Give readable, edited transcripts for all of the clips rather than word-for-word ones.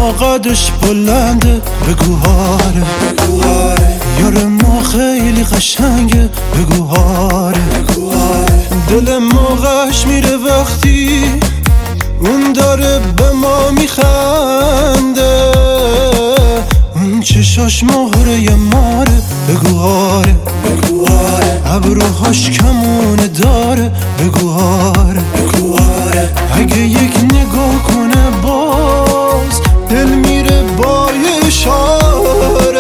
ما قدش بلنده بگو هاره یار ما خیلی قشنگه بگو هاره دل ما غش میره وقتی اون داره به ما میخنده اون چشاش مهره ماره بگو هاره ابروهاش کمونه داره بگو هاره اگه یک نگاه کنه باز دل میره با یه اشاره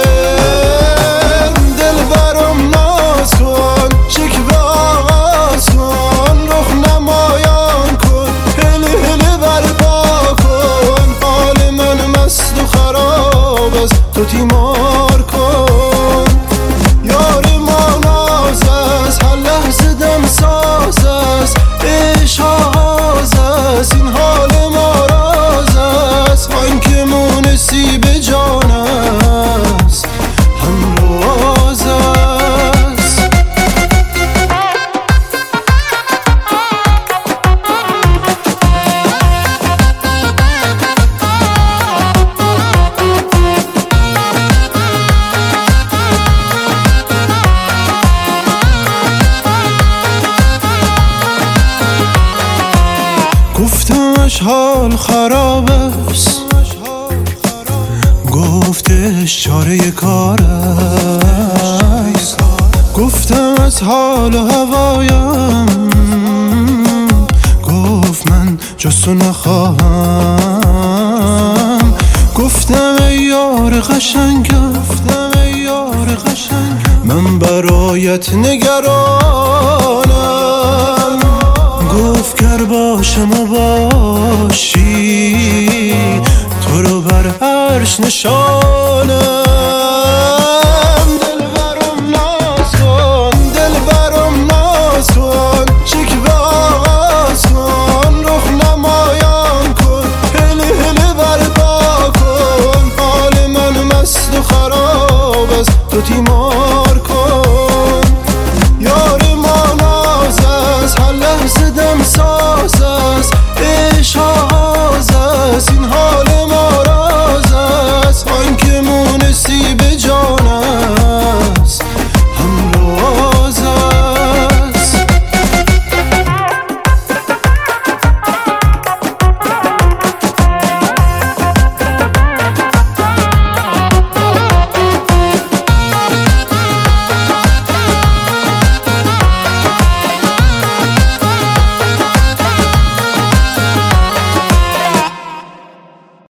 دل برام ناز کن شکوه آغاز کن رخ نمایان کن هله برپا کن حال من مست و خراب است تو تیمار کن یار ما ناز است هر لحظه دم ساز است عشق آغاز است این حال ما راز است من که مونسی به جان است همراز است گفتمش حال خراب است گفتش چاره کار است گفتم از حال و هوایم گفت من جستو نخواهم گفتم ای یار قشنگم من برایت نگرانم گفت گر باشم و باشی تو رو بر عرش نشانم دل برام ناز کن شکوه آغاز کن رخ نمایان کن هله برپا کن حال من مست و خراب است تو تیمار